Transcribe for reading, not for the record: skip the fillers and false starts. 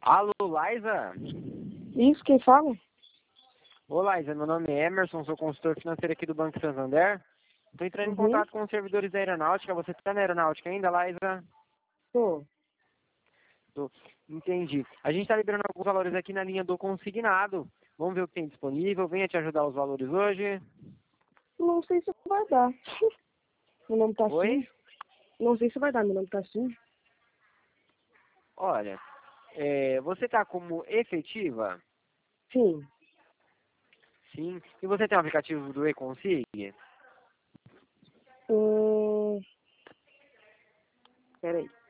Alô, Laísa? Isso, quem fala? Ô, Laísa, meu nome é Emerson, sou consultor financeiro aqui do Banco Santander. Estou entrando em contato com os servidores da aeronáutica. Você está na aeronáutica ainda, Laísa? Tô. Entendi. A gente está liberando alguns valores aqui na linha do consignado. Vamos ver o que tem disponível. Venha te ajudar os valores hoje. Não sei se vai dar. Meu nome tá Oi? sujo. Não sei se vai dar, meu nome tá sujo. Olha, você está como efetiva? Sim. Sim. E você tem o aplicativo do eConsig? Peraí.